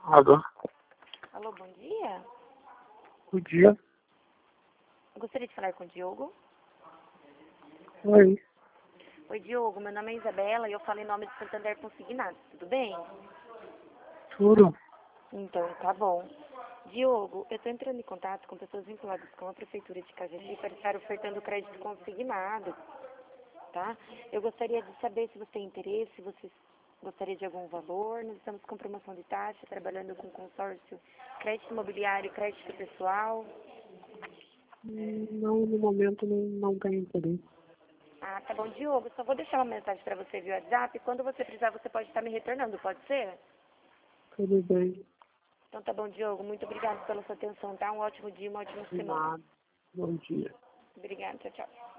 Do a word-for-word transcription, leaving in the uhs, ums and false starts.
Alô? Alô, bom dia. Bom dia. Eu gostaria de falar com o Diogo. Oi. Oi, Diogo. Meu nome é Isabela e eu falo em nome de Santander Consignados. Tudo bem? Tudo? Então, tá bom. Diogo, eu estou entrando em contato com pessoas vinculadas com a Prefeitura de Cajaci para estar ofertando crédito consignado, tá? Eu gostaria de saber se você tem interesse, se você gostaria de algum valor. Nós estamos com promoção de taxa, trabalhando com consórcio crédito imobiliário e crédito pessoal. Hum, Não, no momento não, não tenho interesse. Ah, tá bom, Diogo. Só vou deixar uma mensagem para você via WhatsApp. Quando você precisar, você pode estar me retornando, pode ser? Tudo bem. Então tá bom, Diogo. Muito obrigada pela sua atenção, tá? Um ótimo dia, uma ótima De semana. nada. Bom dia. Obrigada, tchau, tchau.